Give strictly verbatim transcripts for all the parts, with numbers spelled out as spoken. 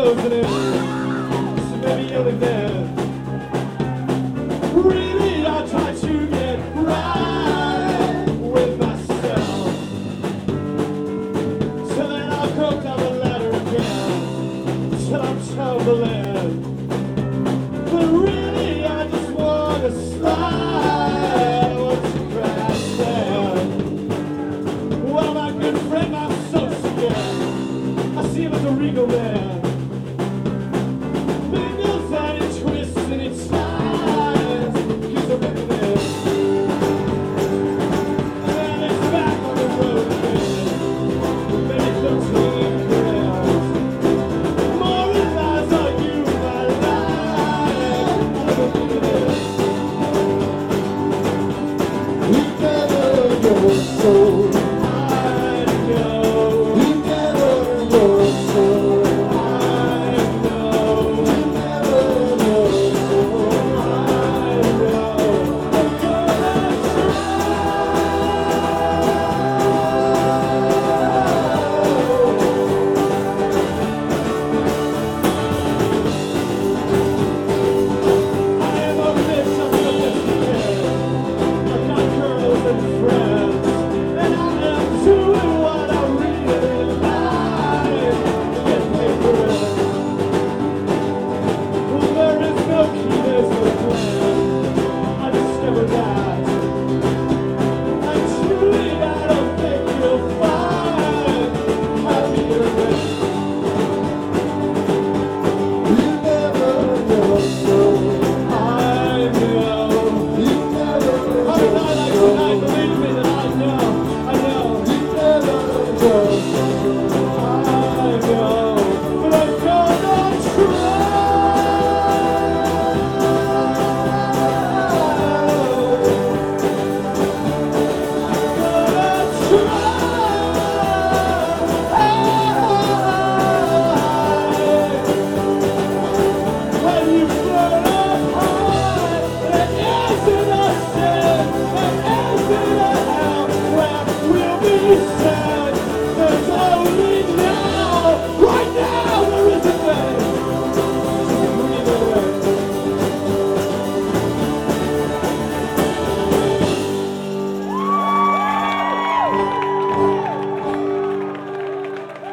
closing in. So maybe you'll live there. Really, I try to get right with myself. So then I'll go down the ladder again till I'm tumbling. But really, I just want to slide. I want to crash there. Well, my good friend, I'm so scared. I see him as a regal man. Mingles and it twists and it slides. He's a wicked man. And it's back on the road again. Maybe thirteen grams. More lies are you, my life. I'm a wicked man. We never your soul.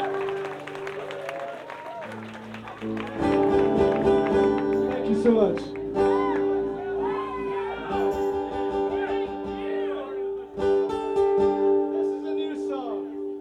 Thank you so much.